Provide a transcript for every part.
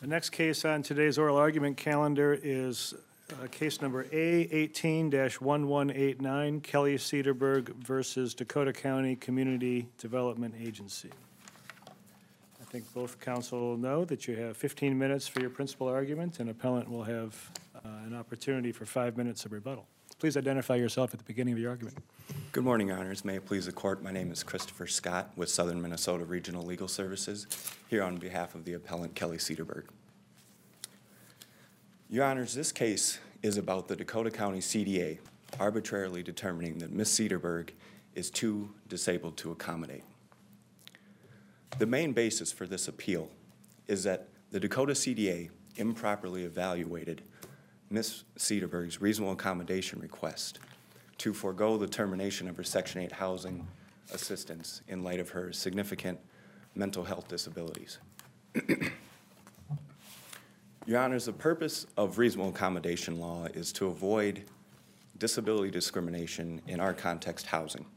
The next case on today's oral argument calendar is case number A18-1189, Kelly Cedarberg versus Dakota County Community Development Agency. I think both counsel know that you have 15 minutes for your principal argument, and appellant will have an opportunity for 5 minutes of rebuttal. Please identify yourself at the beginning of your argument. Good morning, Your Honors. May it please the Court, my name is Christopher Scott with Southern Minnesota Regional Legal Services, here on behalf of the appellant Kelly Cedarberg. Your Honors, this case is about the Dakota County CDA arbitrarily determining that Ms. Cedarberg is too disabled to accommodate. The main basis for this appeal is that the Dakota CDA improperly evaluated Ms. Cedarberg's reasonable accommodation request to forego the termination of her Section 8 housing assistance in light of her significant mental health disabilities. Your Honors, the purpose of reasonable accommodation law is to avoid disability discrimination in our context housing.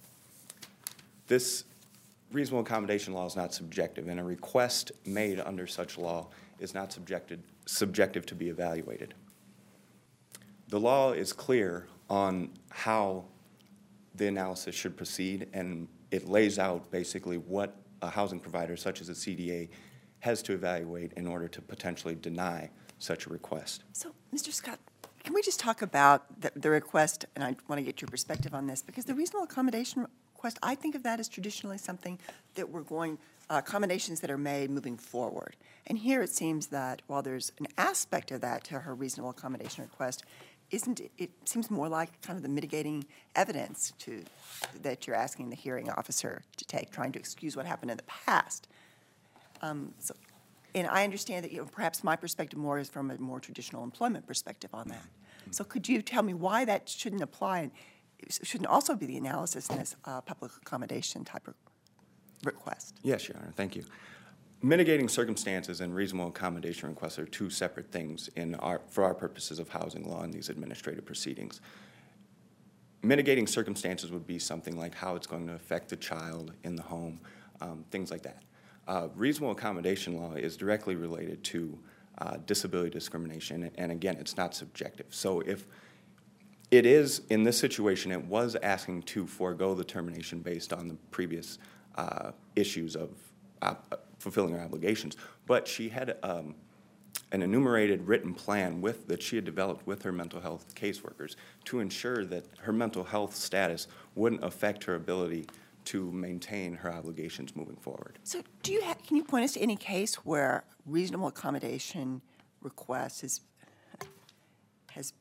This reasonable accommodation law is not subjective, and a request made under such law is not subjective to be evaluated. The law is clear on how the analysis should proceed, and it lays out basically what a housing provider such as a CDA has to evaluate in order to potentially deny such a request. So, Mr. Scott, can we just talk about the request, and I want to get your perspective on this, because the reasonable accommodation request, I think of that as traditionally something that we're going, accommodations that are made moving forward. And here it seems that while there's an aspect of that to her reasonable accommodation request, it seems more like kind of the mitigating evidence that you're asking the hearing officer to take, trying to excuse what happened in the past. And I understand that perhaps my perspective more is from a more traditional employment perspective on that. So could you tell me why that shouldn't apply and shouldn't also be the analysis in this public accommodation type of request? Yes, Your Honor, thank you. Mitigating circumstances and reasonable accommodation requests are two separate things for our purposes of housing law in these administrative proceedings. Mitigating circumstances would be something like how it's going to affect the child in the home, things like that. Reasonable accommodation law is directly related to disability discrimination, and again, it's not subjective. So if it is, in this situation, it was asking to forego the termination based on the previous issues of fulfilling her obligations, but she had an enumerated written plan that she had developed with her mental health caseworkers to ensure that her mental health status wouldn't affect her ability to maintain her obligations moving forward. So can you point us to any case where reasonable accommodation request has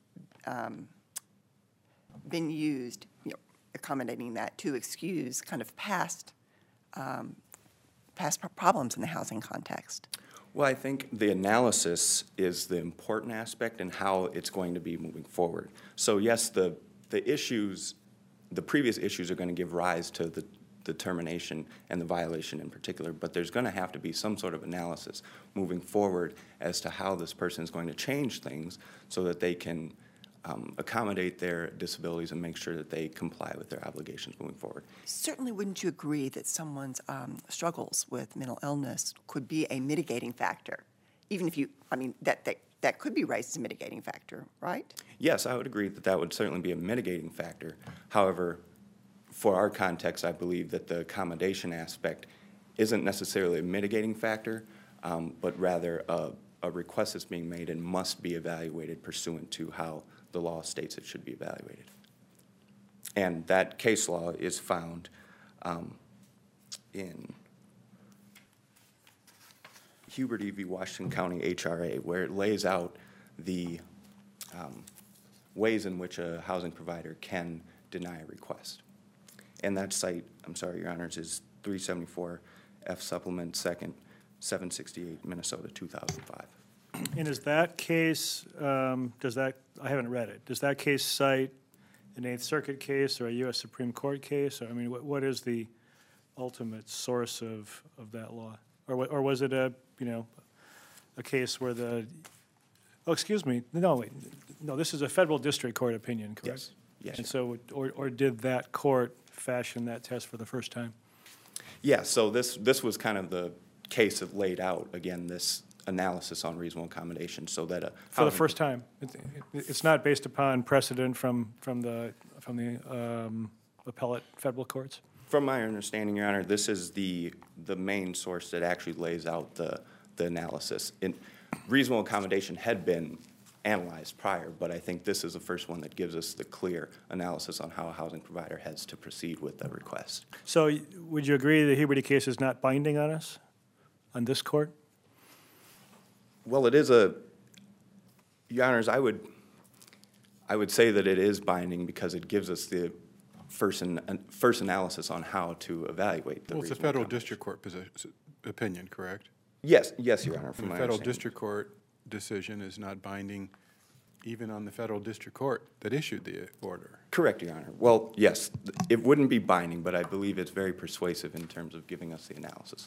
been used, accommodating that to excuse kind of past problems in the housing context? Well, I think the analysis is the important aspect and how it's going to be moving forward. So yes, the previous issues are going to give rise to the termination and the violation in particular, but there's going to have to be some sort of analysis moving forward as to how this person is going to change things so that they can accommodate their disabilities and make sure that they comply with their obligations moving forward. Certainly wouldn't you agree that someone's struggles with mental illness could be a mitigating factor, even if that could be raised as a mitigating factor, right? Yes, I would agree that would certainly be a mitigating factor. However, for our context, I believe that the accommodation aspect isn't necessarily a mitigating factor, but rather a request that's being made and must be evaluated pursuant to how the law states it should be evaluated. And that case law is found in Hubert E.V. Washington County HRA, where it lays out the ways in which a housing provider can deny a request. And that site, I'm sorry, Your Honors, is 374 F Supplement 2nd, 768, Minnesota, 2005. And is that case, I haven't read it, does that case cite an Eighth Circuit case or a U.S. Supreme Court case? Or, I mean, what is the ultimate source of that law? Or was it a case where no, this is a federal district court opinion, correct? Yes. Yes. And so, or did that court fashion that test for the first time? Yeah, so this was kind of the case that laid out, again, this analysis on reasonable accommodation so that a For the housing- first time. It's not based upon precedent from the appellate federal courts? From my understanding, Your Honor, this is the main source that actually lays out the analysis. Reasonable accommodation had been analyzed prior, but I think this is the first one that gives us the clear analysis on how a housing provider has to proceed with the request. So would you agree the Huberty case is not binding on us, on this court? Well, it is Your Honors, I would say that it is binding because it gives us the first analysis on how to evaluate the Well, it's a reasonable federal accommodation. district court opinion, correct? Yes, Your Honor, And from the my federal understanding. district court decision is not binding even on the federal district court that issued the order. Correct, Your Honor. Well, yes, it wouldn't be binding, but I believe it's very persuasive in terms of giving us the analysis.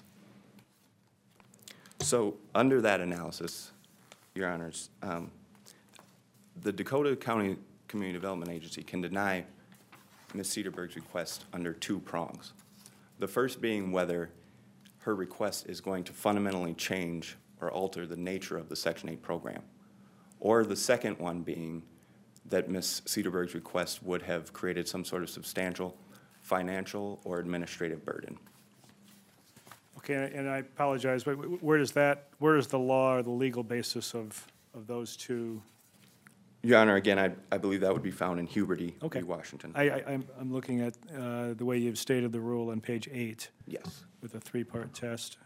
So under that analysis, Your Honors, the Dakota County Community Development Agency can deny Ms. Cedarberg's request under two prongs. The first being whether her request is going to fundamentally change or alter the nature of the Section 8 program. Or the second one being that Ms. Cedarberg's request would have created some sort of substantial financial or administrative burden. Okay, and I apologize, but where is the law or the legal basis of those two? Your Honor, again, I believe that would be found in Huberty Okay. v. Washington. I'm looking at the way you've stated the rule on page 8 Yes. with the three-part test.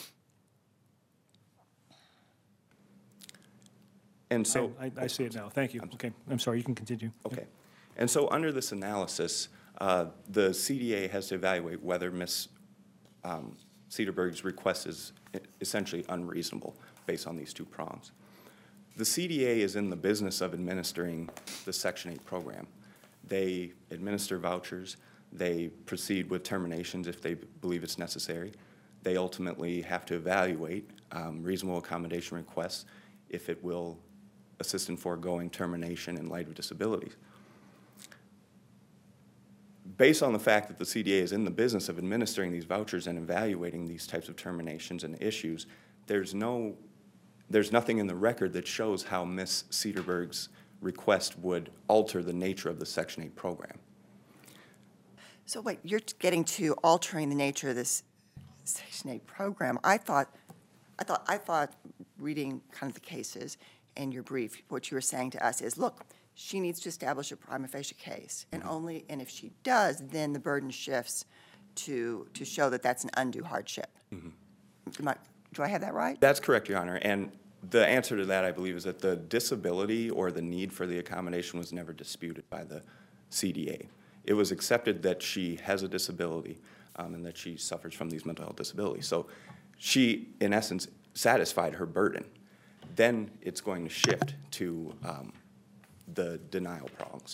And so. I see it now, thank you. Okay, I'm sorry, you can continue. Okay. And so under this analysis, the CDA has to evaluate whether Ms. Cedarberg's request is essentially unreasonable based on these two prongs. The CDA is in the business of administering the Section 8 program. They administer vouchers. They proceed with terminations if they believe it's necessary. They ultimately have to evaluate reasonable accommodation requests if it will assist in foregoing termination in light of disabilities. Based on the fact that the CDA is in the business of administering these vouchers and evaluating these types of terminations and issues, there's nothing in the record that shows how Ms. Cedarberg's request would alter the nature of the Section 8 program. So wait, you're getting to altering the nature of this Section 8 program. I thought reading kind of the cases in your brief, what you were saying to us is, look, she needs to establish a prima facie case, and if she does, then the burden shifts to show that that's an undue hardship. Do I have that right? That's correct, Your Honor. And the answer to that, I believe, is that the disability or the need for the accommodation was never disputed by the CDA. It was accepted that she has a disability and that she suffers from these mental health disabilities. So she, in essence, satisfied her burden. Then it's going to shift to the denial prongs.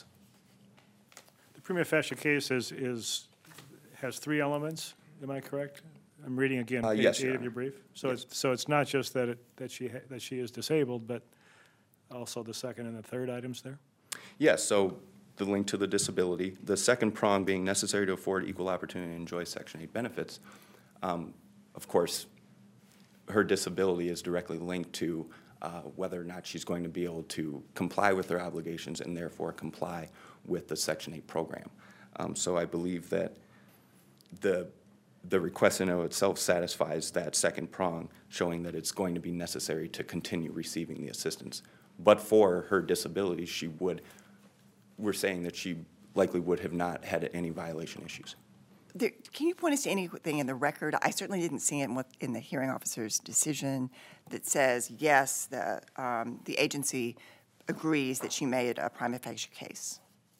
The prima facie case has three elements, am I correct? I'm reading again, Yes, page Your 8 of your Honor. brief. So it's not just that she is disabled, but also the second and the third items there? Yes, so the link to the disability, the second prong being necessary to afford equal opportunity to enjoy Section 8 benefits. Of course, her disability is directly linked to whether or not she's going to be able to comply with her obligations and therefore comply with the Section 8 program. So I believe that the request in and of itself satisfies that second prong, showing that it's going to be necessary to continue receiving the assistance. But for her disability, we're saying that she likely would have not had any violation issues. Can you point us to anything in the record? I certainly didn't see it in the hearing officer's decision that says, yes, the agency agrees that she made a prima facie case.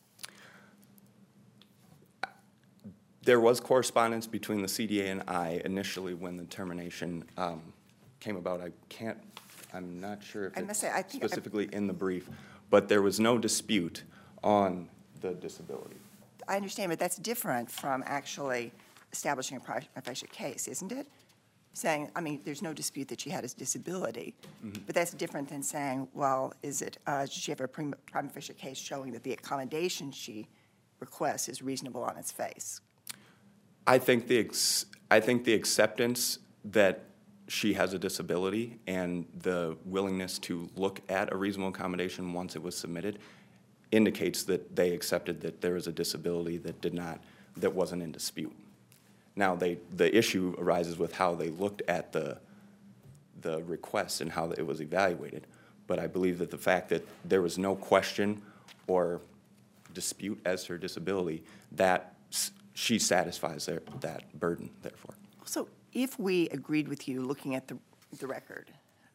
There was correspondence between the CDA and I initially when the termination came about. I'm not sure if it's specifically in the brief, but there was no dispute on the disability. I understand, but that's different from actually establishing a prima facie case, isn't it? Saying, there's no dispute that she had a disability, but that's different than saying, well, does she have a prima facie case showing that the accommodation she requests is reasonable on its face? I think the acceptance that she has a disability, and the willingness to look at a reasonable accommodation once it was submitted indicates that they accepted that there was a disability that wasn't in dispute. Now, the issue arises with how they looked at the request and how it was evaluated. But I believe that the fact that there was no question or dispute as to her disability, that she satisfies that burden, therefore. So if we agreed with you, looking at the record,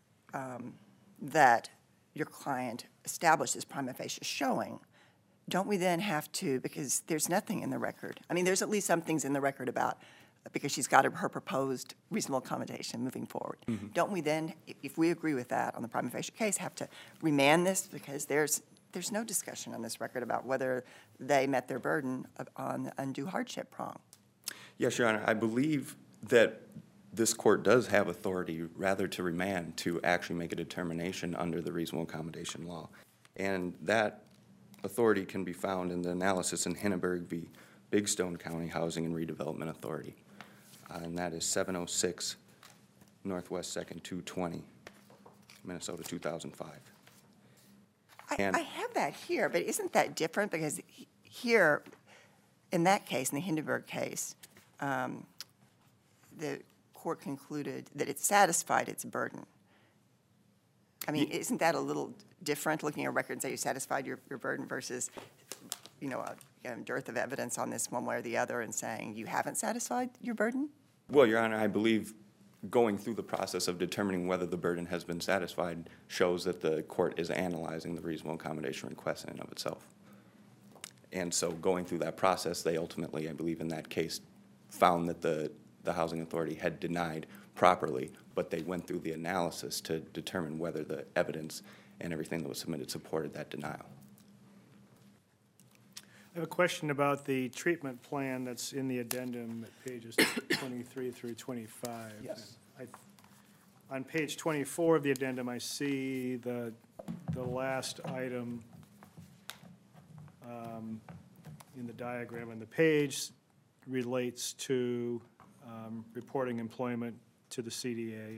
that your client established this prima facie showing, don't we then have to, because there's nothing in the record, I mean, there's at least some things in the record about, because she's got her proposed reasonable accommodation moving forward. Mm-hmm. Don't we then, if we agree with that on the prima facie case, have to remand this, because there's no discussion on this record about whether they met their burden on the undue hardship prong? Yes, Your Honor, I believe that this court does have authority rather to remand to actually make a determination under the reasonable accommodation law. And that authority can be found in the analysis in Hindenburg v. Big Stone County Housing and Redevelopment Authority. And that is 706 Northwest 2nd 220, Minnesota 2005. I have that here, but isn't that different? Because here, in that case, in the Hindenburg case, the court concluded that it satisfied its burden. I mean, isn't that a little different, looking at a record and say you satisfied your burden versus, a dearth of evidence on this one way or the other and saying you haven't satisfied your burden? Well, Your Honor, I believe going through the process of determining whether the burden has been satisfied shows that the court is analyzing the reasonable accommodation request in and of itself. And so going through that process, they ultimately, I believe in that case, found that the Housing Authority had denied properly, but they went through the analysis to determine whether the evidence and everything that was submitted supported that denial. I have a question about the treatment plan that's in the addendum at pages 23 through 25. Yes. On page 24 of the addendum, I see the last item in the diagram on the page relates to reporting employment to the CDA.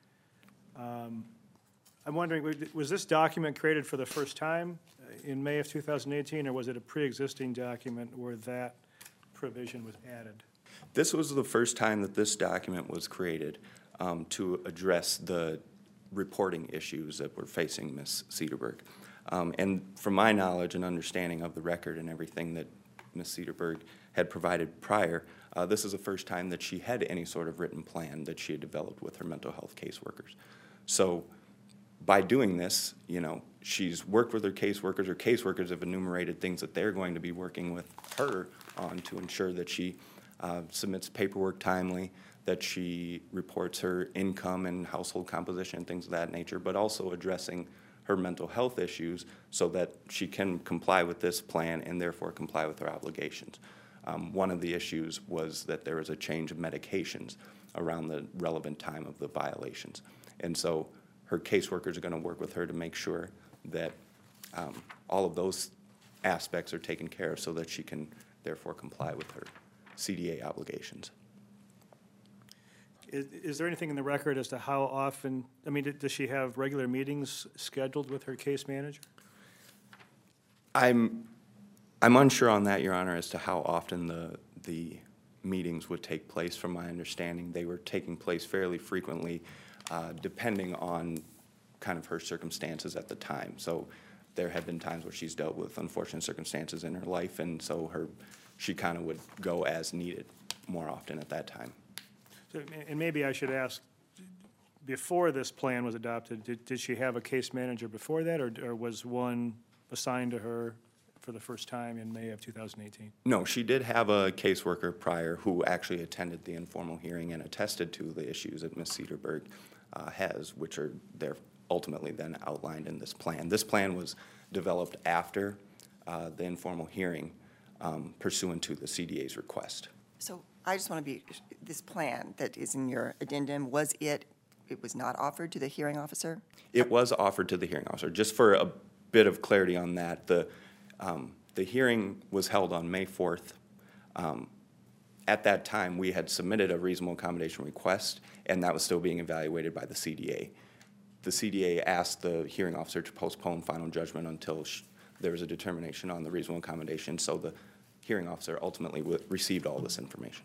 I'm wondering, was this document created for the first time in May of 2018, or was it a pre-existing document where that provision was added? This was the first time that this document was created to address the reporting issues that were facing Ms. Cederberg. And from my knowledge and understanding of the record and everything that Ms. Cederberg had provided prior, this is the first time that she had any sort of written plan that she had developed with her mental health caseworkers. So by doing this, she's worked with her caseworkers. Her caseworkers have enumerated things that they're going to be working with her on to ensure that she submits paperwork timely, that she reports her income and household composition, things of that nature, but also addressing her mental health issues so that she can comply with this plan and therefore comply with her obligations. One of the issues was that there was a change of medications around the relevant time of the violations. And so her caseworkers are going to work with her to make sure that all of those aspects are taken care of so that she can therefore comply with her CDA obligations. Is there anything in the record as to how often, does she have regular meetings scheduled with her case manager? I'm unsure on that, Your Honor, as to how often the meetings would take place. From my understanding, they were taking place fairly frequently, depending on kind of her circumstances at the time. So there have been times where she's dealt with unfortunate circumstances in her life, and so she kind of would go as needed more often at that time. So, and maybe I should ask, before this plan was adopted, did she have a case manager before that, or was one assigned to her for the first time in May of 2018? No, she did have a caseworker prior who actually attended the informal hearing and attested to the issues that Ms. Cederberg has, which are there ultimately then outlined in this plan. This plan was developed after the informal hearing pursuant to the CDA's request. So I just want to be, this plan that is in your addendum, it was not offered to the hearing officer? It was offered to the hearing officer. Just for a bit of clarity on that, the hearing was held on May 4th. At that time, we had submitted a reasonable accommodation request, and that was still being evaluated by the CDA. The CDA asked the hearing officer to postpone final judgment until there was a determination on the reasonable accommodation, so the hearing officer ultimately received all this information.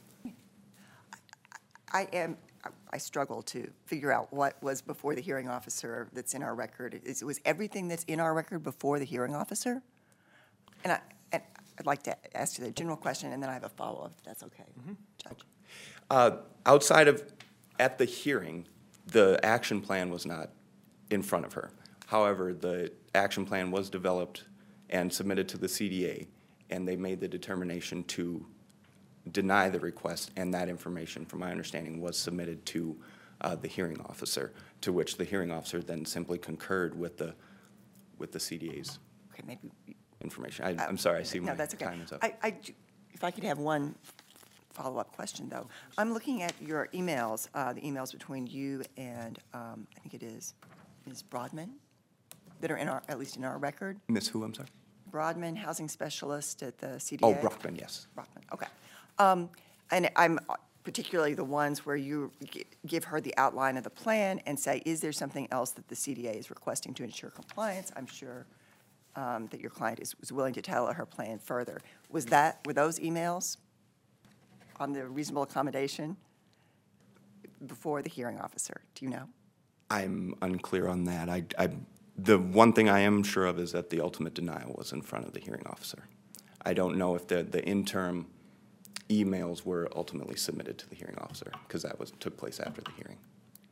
I struggle to figure out what was before the hearing officer that's in our record. Was everything that's in our record before the hearing officer? And I'd like to ask you the general question, and then I have a follow-up, if that's okay, Judge. Outside of, at the hearing, the action plan was not in front of her. However, the action plan was developed and submitted to the CDA, and they made the determination to deny the request, and that information, from my understanding, was submitted to the hearing officer, to which the hearing officer then simply concurred with the CDA's Okay, maybe. information. I'm sorry, I see my No, that's okay. time is up. If I could have one follow-up question, though. I'm looking at your emails, the emails between you and, I think it is Ms. Broadman, that are in our, at least in our record. Miss who, I'm sorry? Broadman, housing specialist at the CDA. Oh, Brockman, yes. Brockman, okay. And I'm particularly the ones where you give her the outline of the plan and say, is there something else that the CDA is requesting to ensure compliance? I'm sure that your client was willing to tailor her plan further. Were those emails on the reasonable accommodation before the hearing officer? Do you know? I'm unclear on that. The one thing I am sure of is that the ultimate denial was in front of the hearing officer. I don't know if the interim emails were ultimately submitted to the hearing officer, because that took place after the hearing.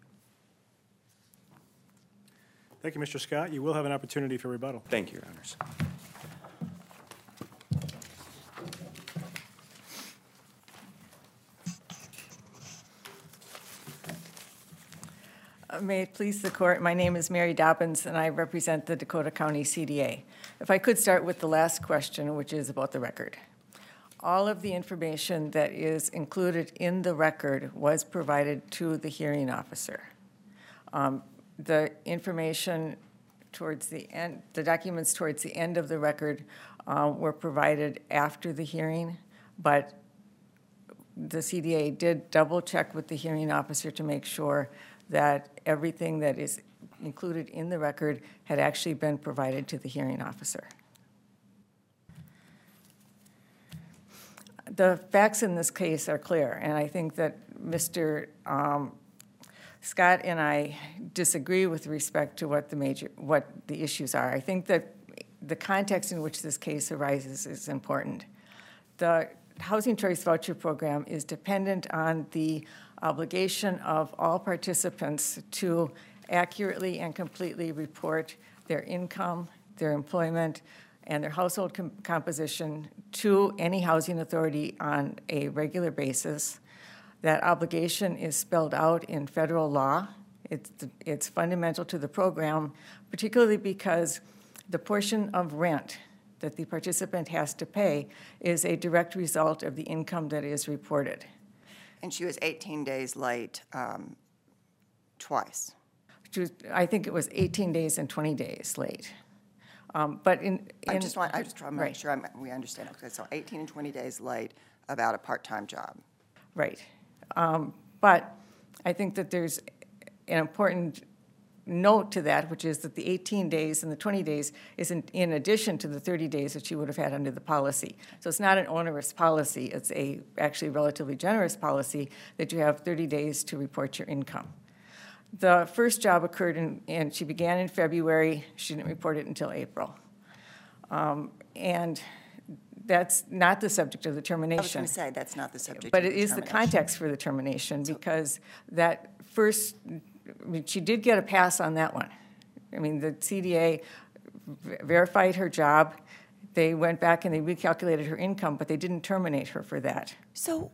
Thank you, Mr. Scott. You will have an opportunity for rebuttal. Thank you, Your Honors. May it please the court, my name is Mary Dobbins, and I represent the Dakota County CDA. If I could start with the last question, which is about the record. All of the information that is included in the record was provided to the hearing officer. The information towards the end, the documents towards the end of the record were provided after the hearing, but the CDA did double check with the hearing officer to make sure that everything that is included in the record had actually been provided to the hearing officer. The facts in this case are clear, and I think that Mr. Scott and I disagree with respect to what the issues are. I think that the context in which this case arises is important. The Housing Choice Voucher Program is dependent on the obligation of all participants to accurately and completely report their income, their employment, and their household composition to any housing authority on a regular basis. That obligation is spelled out in federal law. It's fundamental to the program, particularly because the portion of rent that the participant has to pay is a direct result of the income that is reported. And she was 18 days late twice. I think it was 18 days and 20 days late. But I just want to make right. sure we understand. Okay, so 18 and 20 days late about a part-time job. Right. But I think that there's an important note to that, which is that the 18 days and the 20 days is in addition to the 30 days that she would have had under the policy. So it's not an onerous policy. It's a actually relatively generous policy that you have 30 days to report your income. The first job occurred and she began in February. She didn't report it until April. And that's not the subject of the termination. I was going to say, that's not the subject But of it the is the termination. context for the termination, because that first, I mean, she did get a pass on that one. I mean, the CDA verified her job. They went back and they recalculated her income, but they didn't terminate her for that. So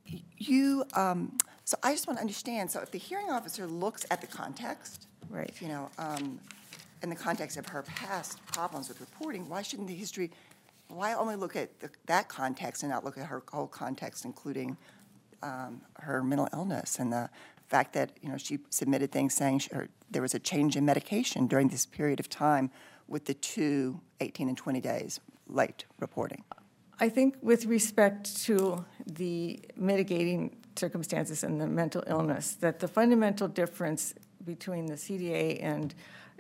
so I just want to understand, so if the hearing officer looks at the context, Right. you know, in the context of her past problems with reporting, why shouldn't the history, why only look at that context and not look at her whole context, including her mental illness and the fact that, you know, she submitted things saying there was a change in medication during this period of time with the two 18 and 20 days late reporting? I think with respect to the mitigating circumstances and the mental illness, that the fundamental difference between the CDA and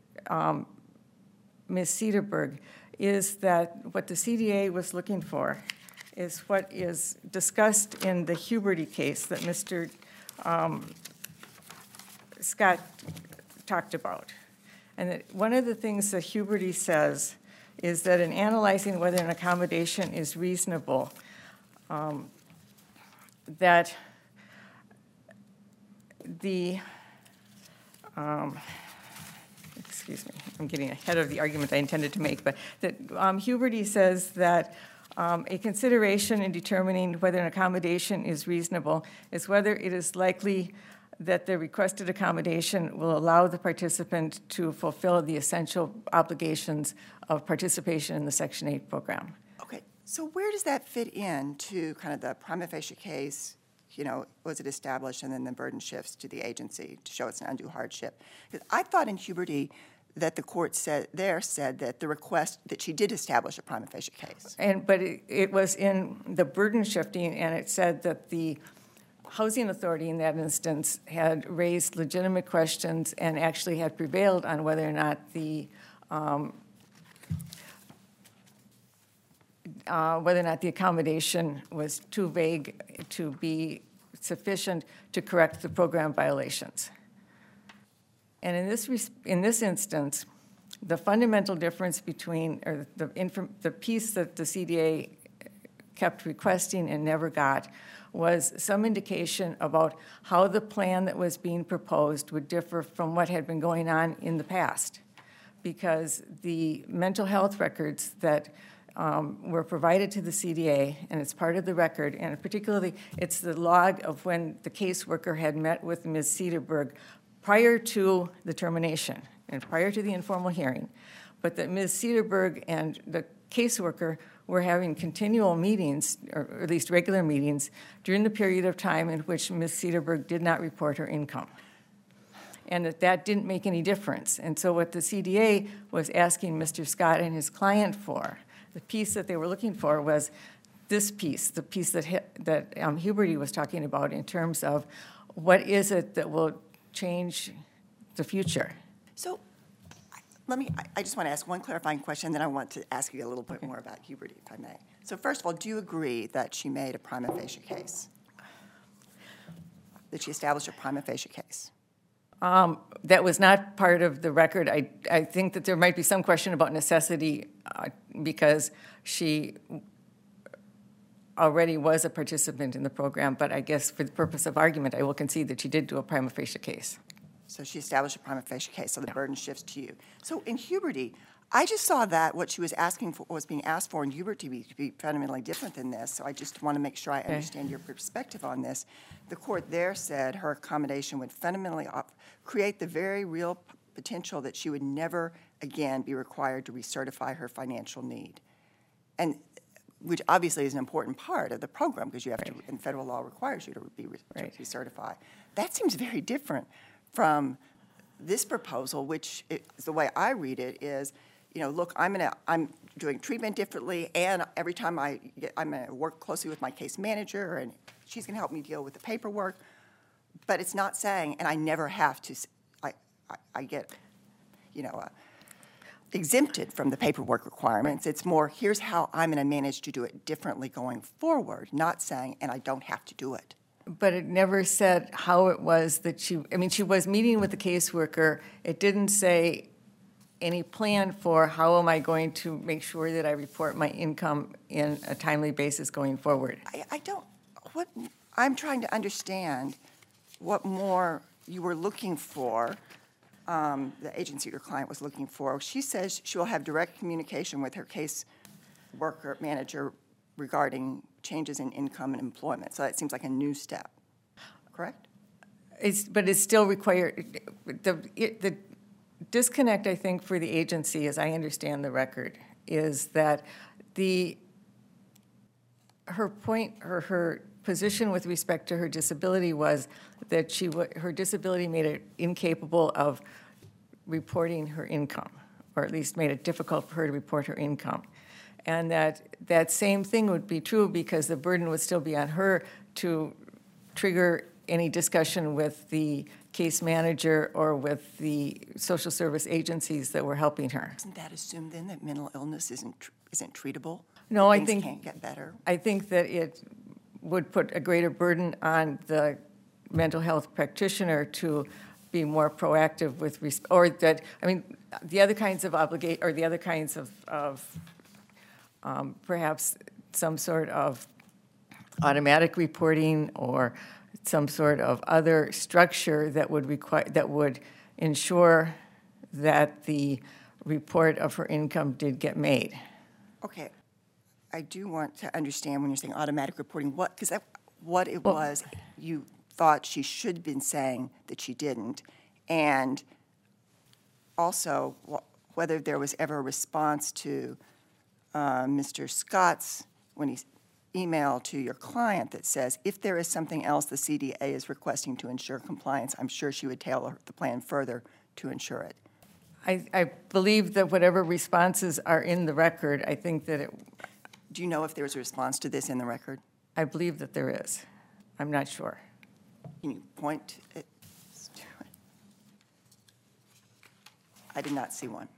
Ms. Cedarberg is that what the CDA was looking for is what is discussed in the Huberty case that Mr. Scott talked about. And that one of the things that Huberty says is that in analyzing whether an accommodation is reasonable, that the, excuse me, I'm getting ahead of the argument I intended to make, but that Huberty says that a consideration in determining whether an accommodation is reasonable is whether it is likely that the requested accommodation will allow the participant to fulfill the essential obligations of participation in the Section 8 program. Okay, so where does that fit in to kind of the prima facie case, you know, was it established, and then the burden shifts to the agency to show it's an undue hardship? Because I thought in Huberty that the court said that the request, that she did establish a prima facie case. But it was in the burden shifting, and it said that the Housing Authority in that instance had raised legitimate questions and actually had prevailed on whether or not the accommodation was too vague to be sufficient to correct the program violations. And in this instance, the fundamental difference between, or the piece that the CDA kept requesting and never got, was some indication about how the plan that was being proposed would differ from what had been going on in the past. Because the mental health records that were provided to the CDA, and it's part of the record, and particularly it's the log of when the caseworker had met with Ms. Cedarberg prior to the termination and prior to the informal hearing, but that Ms. Cedarberg and the caseworker were having continual meetings, or at least regular meetings, during the period of time in which Ms. Cedarberg did not report her income, and that didn't make any difference. And so what the CDA was asking Mr. Scott and his client for, the piece that they were looking for was this piece, the piece that Huberty was talking about in terms of what is it that will change the future. So I just want to ask one clarifying question, then I want to ask you a little bit more about Huberty, if I may. So first of all, do you agree that she made a prima facie case? That she established a prima facie case? That was not part of the record. I think that there might be some question about necessity because she already was a participant in the program, but I guess for the purpose of argument, I will concede that she did do a prima facie case. So she established a prima facie case, so the burden shifts to you. So in Huberty, I just saw that what she was asking for, was being asked for in Huberty to be fundamentally different than this, so I just want to make sure I understand your perspective on this. The court there said her accommodation would fundamentally create the very real potential that she would never again be required to recertify her financial need, and which obviously is an important part of the program because you have to, and federal law requires you to be to recertify. That seems very different from this proposal, which is the way I read it is, you know, look, I'm doing treatment differently, and every time I'm going to work closely with my case manager, and she's going to help me deal with the paperwork. But it's not saying, and I never have to. I get, you know, exempted from the paperwork requirements. It's more, here's how I'm going to manage to do it differently going forward. Not saying, and I don't have to do it. But it never said how it was that she was meeting with the caseworker. It didn't say any plan for how am I going to make sure that I report my income in a timely basis going forward. I'm trying to understand what more you were looking for, the agency your client was looking for. She says she will have direct communication with her case worker manager regarding changes in income and employment. So that seems like a new step, correct? But it's still required. The disconnect, I think, for the agency, as I understand the record, is that her position with respect to her disability was that her disability made it incapable of reporting her income, or at least made it difficult for her to report her income. And that same thing would be true because the burden would still be on her to trigger any discussion with the case manager or with the social service agencies that were helping her. Doesn't that assume then that mental illness isn't treatable? No, I Things think- can't get better? I think that it would put a greater burden on the mental health practitioner to be more proactive with, or that, I mean, the other kinds of or the other kinds of perhaps some sort of automatic reporting or some sort of other structure that would ensure that the report of her income did get made. Okay, I do want to understand when you're saying automatic reporting, what it was you thought she should have been saying that she didn't, and also whether there was ever a response to Mr. Scott's, when he emailed to your client that says, if there is something else the CDA is requesting to ensure compliance, I'm sure she would tailor the plan further to ensure it. I believe that whatever responses are in the record, I think that Do you know if there was a response to this in the record? I believe that there is. I'm not sure. Can you point it? I did not see one.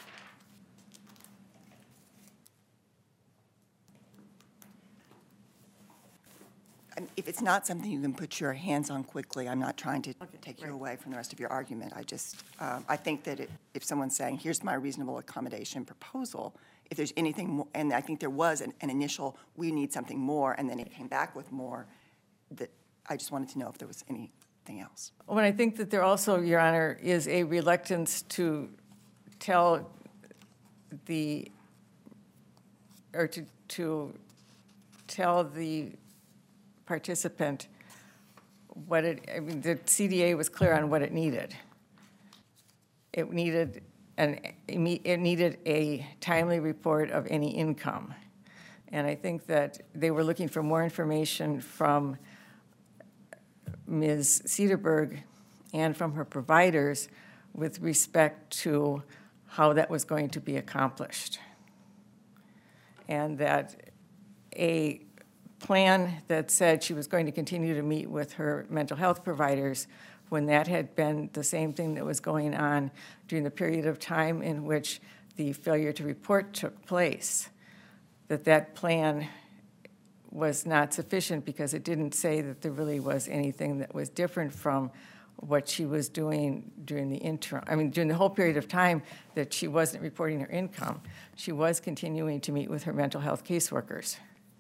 If it's not something you can put your hands on quickly, I'm not trying to take you away from the rest of your argument. I think that if someone's saying, here's my reasonable accommodation proposal, if there's anything more, and I think there was an initial, we need something more, and then it came back with more, that I just wanted to know if there was anything else. Well, I think that there also, Your Honor, is a reluctance to tell the, or to tell the participant what the CDA was clear on what it needed. It needed a timely report of any income. And I think that they were looking for more information from Ms. Cedarberg and from her providers with respect to how that was going to be accomplished. And that a plan that said she was going to continue to meet with her mental health providers when that had been the same thing that was going on during the period of time in which the failure to report took place, that plan was not sufficient because it didn't say that there really was anything that was different from what she was doing during the interim. I mean, during the whole period of time that she wasn't reporting her income, she was continuing to meet with her mental health caseworkers.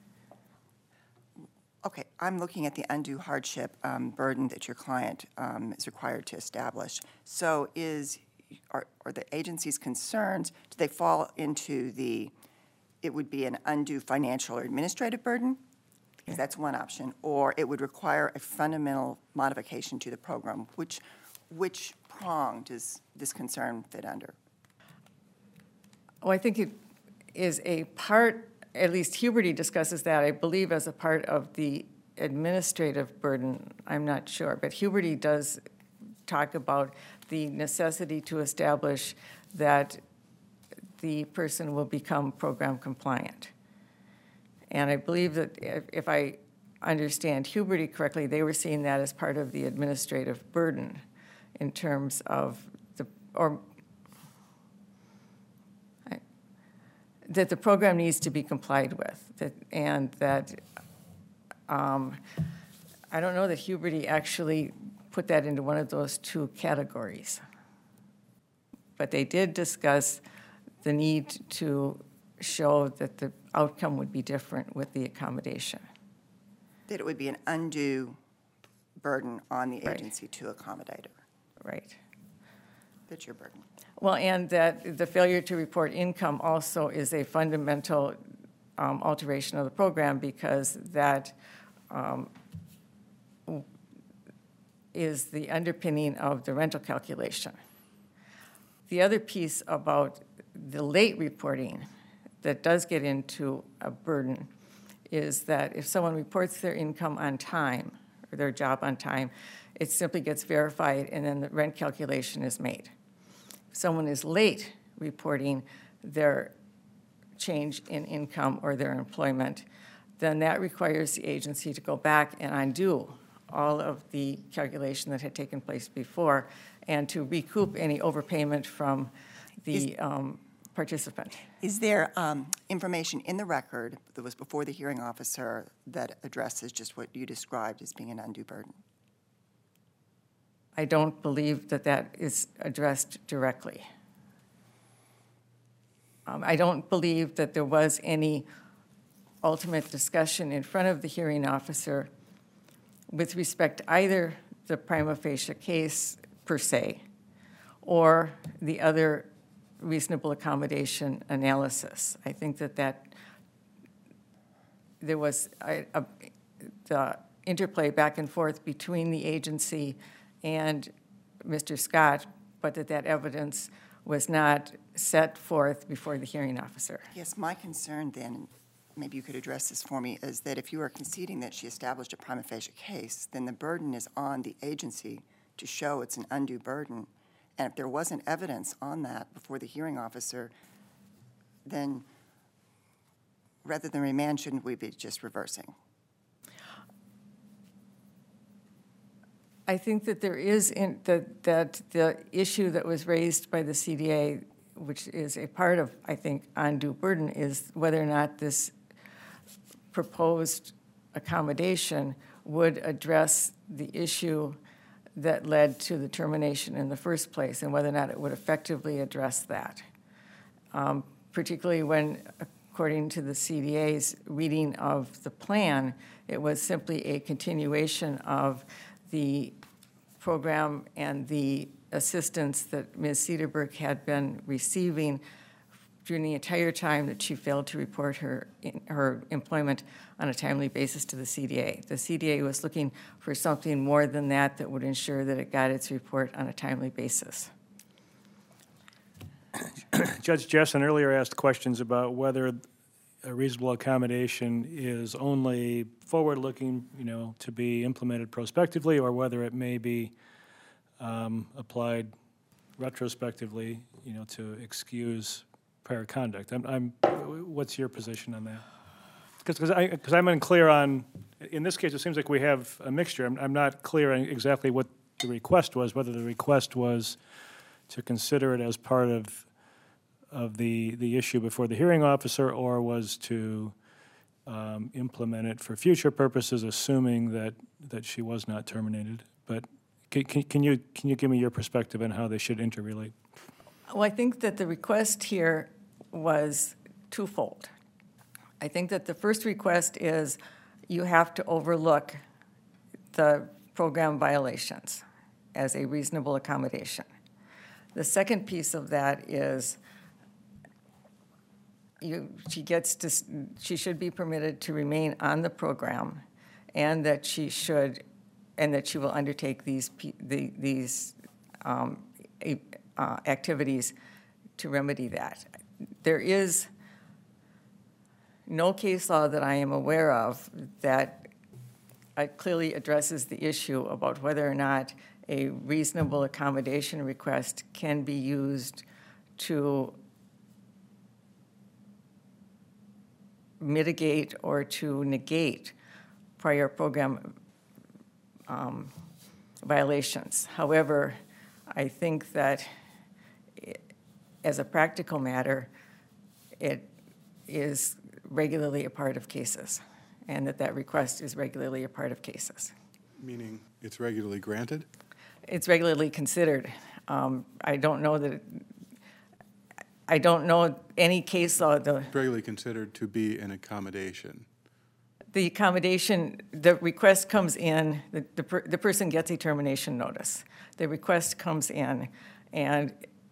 Okay, I'm looking at the undue hardship burden that your client is required to establish. So are the agency's concerns, do they fall into it would be an undue financial or administrative burden? Because that's one option. Or it would require a fundamental modification to the program. Which prong does this concern fit under? Well, I think it is a part, at least Huberty discusses that, I believe, as a part of the administrative burden. I'm not sure, but Huberty does talk about the necessity to establish that the person will become program compliant. And I believe that if I understand Huberty correctly, they were seeing that as part of the administrative burden in terms of that the program needs to be complied with, I don't know that Huberty actually put that into one of those two categories. But they did discuss the need to show that the outcome would be different with the accommodation. That it would be an undue burden on the Right. agency to accommodate her. Right. That's your burden. Well, and that the failure to report income also is a fundamental alteration of the program because that is the underpinning of the rental calculation. The other piece about the late reporting that does get into a burden is that if someone reports their income on time or their job on time, it simply gets verified and then the rent calculation is made. If someone is late reporting their change in income or their employment, then that requires the agency to go back and undo all of the calculation that had taken place before and to recoup any overpayment from the participant. Is there information in the record that was before the hearing officer that addresses just what you described as being an undue burden? I don't believe that that is addressed directly. I don't believe that there was any ultimate discussion in front of the hearing officer with respect to either the prima facie case per se or the other reasonable accommodation analysis. I think that there was the interplay back and forth between the agency and Mr. Scott, but that evidence was not set forth before the hearing officer. Yes, my concern then, maybe you could address this for me, is that if you are conceding that she established a prima facie case, then the burden is on the agency to show it's an undue burden. And if there wasn't evidence on that before the hearing officer, then rather than remand, shouldn't we be just reversing? I think that there is that the issue that was raised by the CDA, which is a part of, I think, undue burden, is whether or not this proposed accommodation would address the issue that led to the termination in the first place, and whether or not it would effectively address that. Particularly when, according to the CDA's reading of the plan, it was simply a continuation of the program and the assistance that Ms. Cederberg had been receiving during the entire time that she failed to report her employment on a timely basis to the CDA. The CDA was looking for something more than that that would ensure that it got its report on a timely basis. Judge Jessen earlier asked questions about whether a reasonable accommodation is only forward-looking, to be implemented prospectively, or whether it may be applied retrospectively, to excuse prior conduct. What's your position on that? Because I'm unclear on, in this case, it seems like we have a mixture. I'm not clear on exactly what the request was, whether the request was to consider it as part of the issue before the hearing officer, or was to implement it for future purposes, assuming that she was not terminated. But can you give me your perspective on how they should interrelate? Well, I think that the request here was twofold. I think that the first request is you have to overlook the program violations as a reasonable accommodation. The second piece of that is she should be permitted to remain on the program, and that she will undertake these activities to remedy that. There is no case law that I am aware of that clearly addresses the issue about whether or not a reasonable accommodation request can be used to mitigate or to negate prior program violations. However, I think that as a practical matter, it is regularly a part of cases, and that request is regularly a part of cases. Meaning it's regularly granted? It's regularly considered. I don't know any case law. Regularly considered to be an accommodation. The accommodation, the request comes in, the person gets a termination notice. The request comes in, and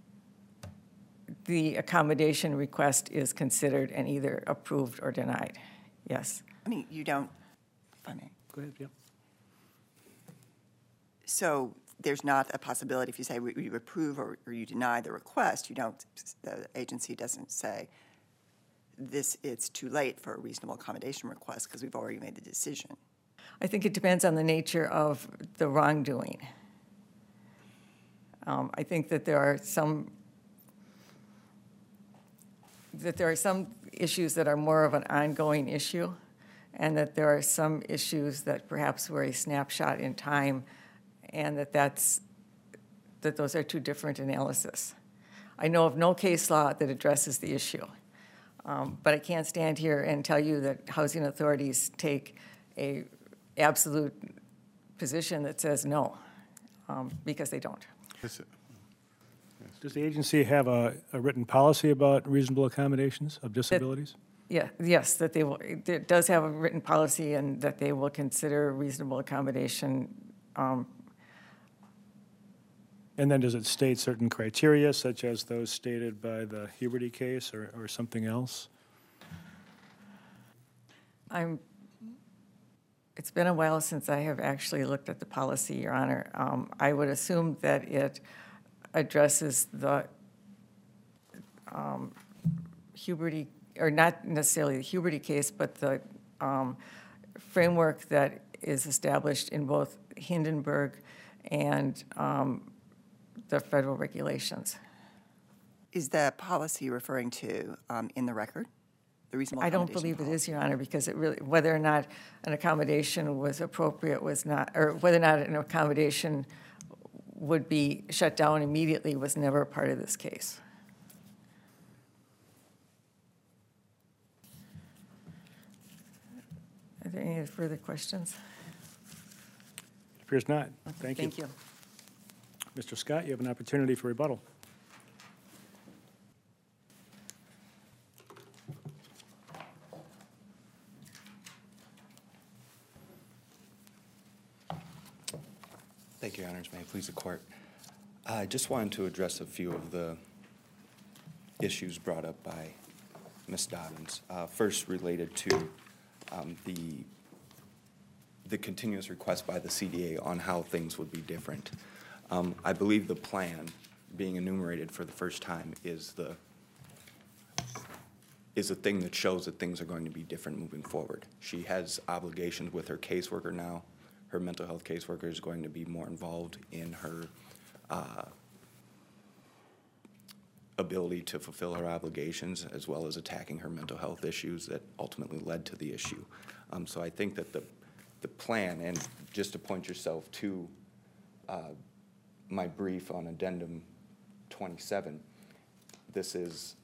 the accommodation request is considered and either approved or denied. Yes. I mean, you don't, if I may. Go ahead, yeah. So there's not a possibility, if you say you approve or you deny the request, the agency doesn't say it's too late for a reasonable accommodation request because we've already made the decision. I think it depends on the nature of the wrongdoing. I think that there are some issues that are more of an ongoing issue, and that there are some issues that perhaps were a snapshot in time, and that those are two different analyses. I know of no case law that addresses the issue, but I can't stand here and tell you that housing authorities take a absolute position that says no, because they don't. Does the agency have a written policy about reasonable accommodations of disabilities? Yeah, yes, that they will, it does have a written policy, and that they will consider reasonable accommodation. And then does it state certain criteria, such as those stated by the Huberty case, or something else? It's been a while since I have actually looked at the policy, Your Honor. I would assume that it addresses the Huberty, or not necessarily the Huberty case, but the framework that is established in both Hindenburg and the federal regulations. Is the policy referring to in the record? The reasonable I don't accommodation believe it is, policy? Your Honor, because it really, whether or not an accommodation was appropriate was not, or whether or not an accommodation would be shut down immediately was never a part of this case. Are there any further questions? Appears not. Thank you. Thank you. Mr. Scott, you have an opportunity for rebuttal. Thank you, Your Honors. May it please the court. I just wanted to address a few of the issues brought up by Ms. Dobbins. First, related to the continuous request by the CDA on how things would be different. I believe the plan being enumerated for the first time is a thing that shows that things are going to be different moving forward. She has obligations with her caseworker now. Her mental health caseworker is going to be more involved in her ability to fulfill her obligations, as well as attacking her mental health issues that ultimately led to the issue. So I think that the plan, and just to point yourself to my brief on Addendum 27, this is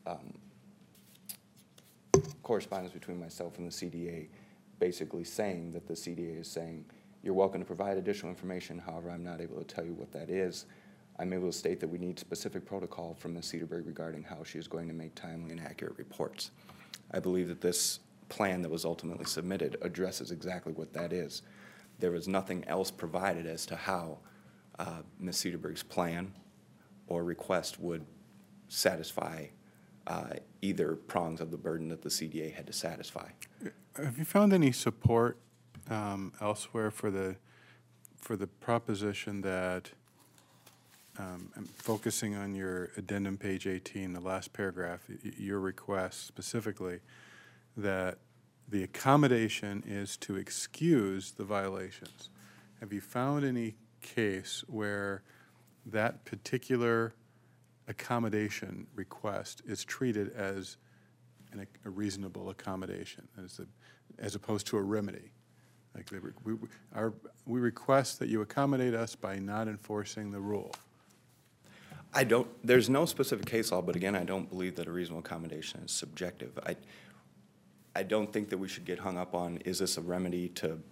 correspondence between myself and the CDA, basically saying that the CDA is saying, you're welcome to provide additional information, however, I'm not able to tell you what that is. I'm able to state that we need specific protocol from Ms. Cedarburg regarding how she is going to make timely and accurate reports. I believe that this plan that was ultimately submitted addresses exactly what that is. There was nothing else provided as to how Ms. Cedarburg's plan or request would satisfy either prongs of the burden that the CDA had to satisfy. Have you found any support elsewhere for the proposition that, I'm focusing on your addendum page 18, the last paragraph, your request specifically, that the accommodation is to excuse the violations? Have you found any case where that particular accommodation request is treated as a reasonable accommodation, as opposed to a remedy? Like we request that you accommodate us by not enforcing the rule. There's no specific case law, but again, I don't believe that a reasonable accommodation is subjective. I don't think that we should get hung up on, is this a remedy to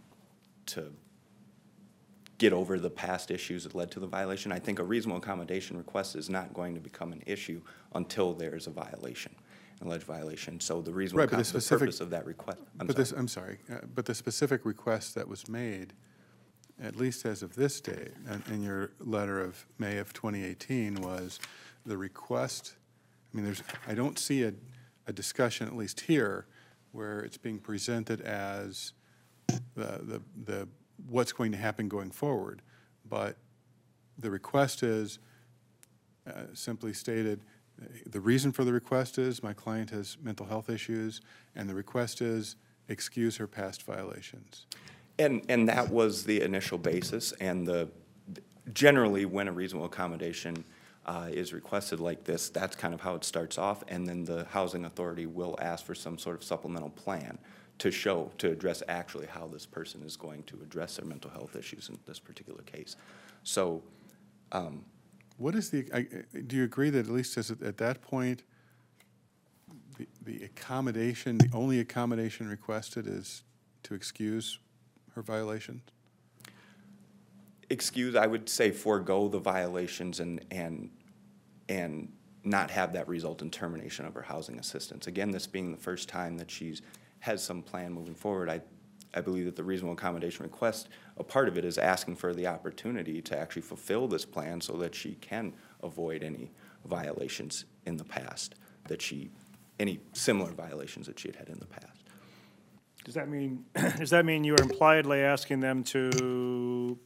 get over the past issues that led to the violation? I think a reasonable accommodation request is not going to become an issue until there's a violation, an alleged violation. So the reasonable the purpose of that request. But the specific request that was made, at least as of this date, in your letter of May of 2018, was the request. I mean, I don't see a discussion, at least here, where it's being presented as the what's going to happen going forward, but the request is simply stated. The reason for the request is my client has mental health issues, and the request is excuse her past violations. And that was the initial basis, and generally when a reasonable accommodation is requested like this, that's kind of how it starts off, and then the housing authority will ask for some sort of supplemental plan to address actually how this person is going to address their mental health issues in this particular case. So, What is do you agree that at least at that point, the accommodation, the only accommodation requested is to excuse her violations? excuse, I would say forego the violations and not have that result in termination of her housing assistance. Again, this being the first time that she's has some plan moving forward, I believe that the reasonable accommodation request, a part of it is asking for the opportunity to actually fulfill this plan so that she can avoid any violations in the past, any similar violations that she had had in the past. Does that mean you are impliedly asking them to,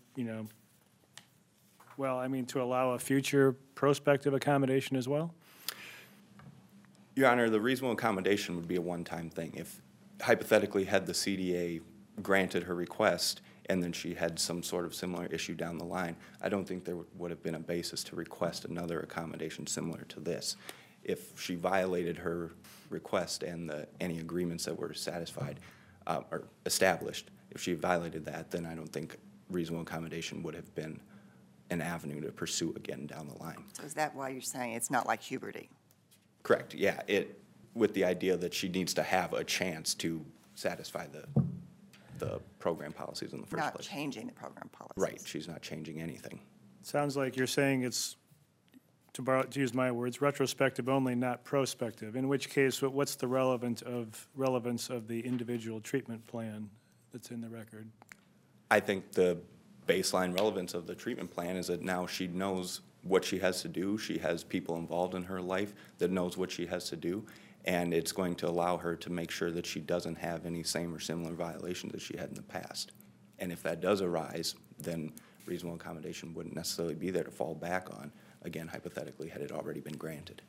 to allow a future prospective accommodation as well? Your Honor, the reasonable accommodation would be a one-time thing. If hypothetically had the CDA granted her request and then she had some sort of similar issue down the line, I don't think there would have been a basis to request another accommodation similar to this. If she violated her request and any agreements that were satisfied or established, if she violated that, then I don't think reasonable accommodation would have been an avenue to pursue again down the line. So is that why you're saying it's not like Huberty? Correct, yeah, with the idea that she needs to have a chance to satisfy the program policies in the first place. Not changing the program policies. Right, she's not changing anything. Sounds like you're saying it's, to use my words, retrospective only, not prospective, in which case, what's the relevance of the individual treatment plan that's in the record? I think the baseline relevance of the treatment plan is that now she knows what she has to do. She has people involved in her life that knows what she has to do, and it's going to allow her to make sure that she doesn't have any same or similar violations that she had in the past. And if that does arise, then reasonable accommodation wouldn't necessarily be there to fall back on, again, hypothetically, had it already been granted.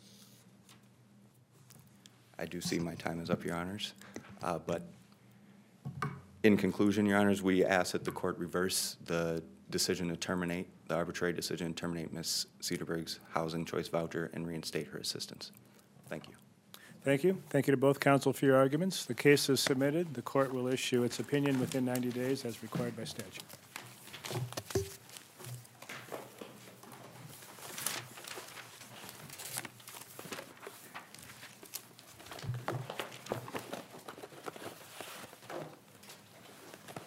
I do see my time is up, Your Honors. But in conclusion, Your Honors, we ask that the court reverse the decision to terminate, the arbitrary decision to terminate Ms. Cedarberg's housing choice voucher and reinstate her assistance. Thank you. Thank you. Thank you to both counsel for your arguments. The case is submitted. The court will issue its opinion within 90 days as required by statute.